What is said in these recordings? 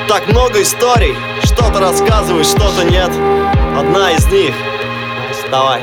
Так много историй, что-то рассказываешь, что-то нет. Одна из них. Давай.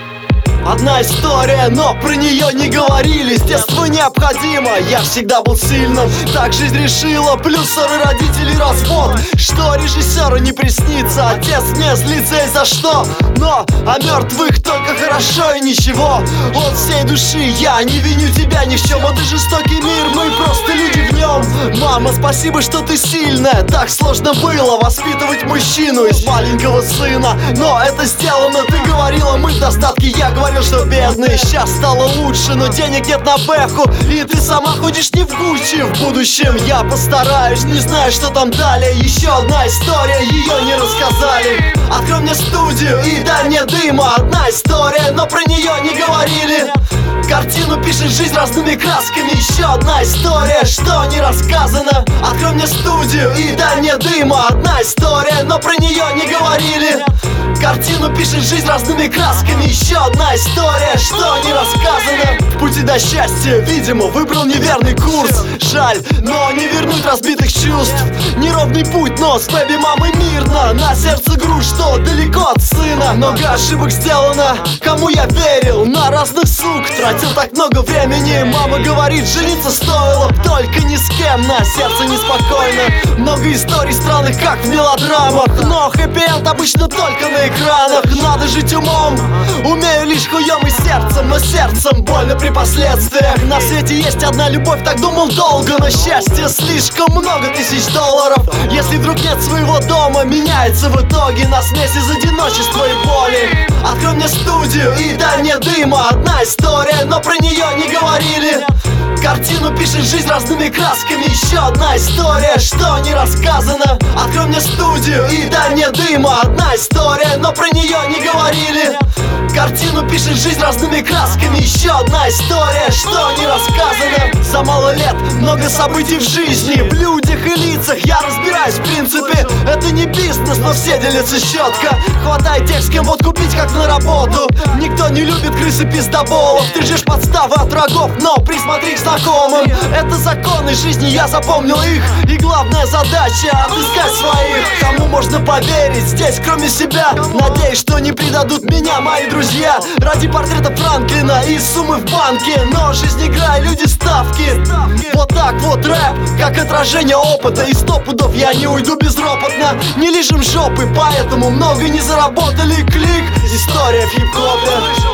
Одна история, но про нее не говорили. С детства необходимо, я всегда был сильным. Так жизнь решила, плюс ссоры родителей, развод. Что режиссеру не приснится, отец не злится и за что. Но о мертвых только хорошо и ничего. От всей души я не виню тебя ни в чем. Это жестокий мир, мы просто люди в нем. Мама, спасибо, что ты сильная. Так сложно было воспитывать мужчину из маленького сына. Но это сделано, ты говорила, мы в достатке. Я говорил, что бедный, сейчас стало лучше, но денег нет на бэху. И ты сама ходишь не в Гуччи. В будущем я постараюсь, не знаю, что там далее. Еще одна история, ее не рассказали. Открой мне студию и дай мне дыма. Одна история, но про нее не говорили. Картину пишет жизнь разными красками. Еще одна история, что не рассказано. Открой мне студию и дай мне дыма. Одна история, но про нее не говорили. Картину пишет жизнь разными красками. Еще одна история, что не рассказано. В пути до счастья, видимо, выбрал неверный курс. Жаль, но не вернуть разбитых чувств. Неровный путь, но с бэби мамой мирно. На сердце груз, что далеко от сына. Много ошибок сделано, кому я верил. На разных сук тратил так много времени. Мама говорит, жениться стоило, только ни с кем. На сердце неспокойно. Много историй странных, как в мелодрамах. Но хэппи-энд обычно только на экранах. Надо жить умом, умею лишь хуем и сердцем. Но сердцем больно при последствиях. На свете есть одна любовь, так думал долго. Но счастье слишком много тысяч долларов. Если вдруг нет своего дома, меняется в итоге на смесь из одиночества и боли. Открой мне студию и дай мне дыма. Одна история, но про нее не говорили. Картину пишет жизнь разными красками. Еще одна история, что не рассказано. Открой мне студию и дай мне дыма. Одна история, но про нее не говорили. Картину пишет жизнь разными красками. Еще одна история, что не рассказано. За мало лет много событий в жизни. В людях и лицах я разбираюсь в принципе. Это не бизнес, но все делятся четко. Хватает тех, с кем вот купить как на работу. Никто не любит крыс и пиздоболов. Ты ждешь подставы от врагов, но присмотри к знакомым. Это законы жизни, я запомнил их. И главная задача — отыскать своих. Кому можно поверить здесь, кроме себя? Надеюсь, что не предадут меня мои друзья. Ради портрета Франклина и суммы в банке. Но жизнь игра и люди ставки. Вот так вот рэп, как отражение опыта. И 100 пудов я не уйду безропотно. Не лижем жопы, поэтому много не заработали. Клик, история в хип-хопе.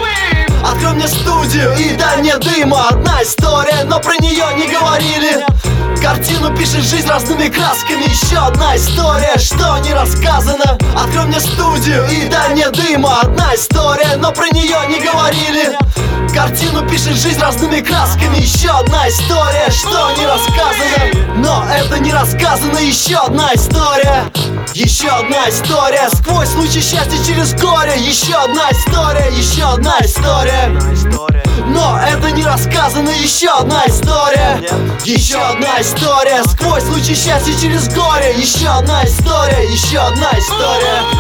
Открой мне студию и дай мне дыма. Одна история, но про нее не говорили. Картину пишет жизнь разными красками. Еще одна история, что не рассказано. Открой мне студию и дай мне дыма. Одна история, но про нее не говорили. Картину пишет жизнь разными красками. Еще одна история, что не рассказано. Но это не рассказано. Еще одна история. Еще одна история. Сквозь лучи счастья через горе. Еще одна история. Еще одна история. Но это не рассказано. Еще одна история. Еще одна история. Сквозь лучи счастья через горе. Еще одна история. Еще одна история.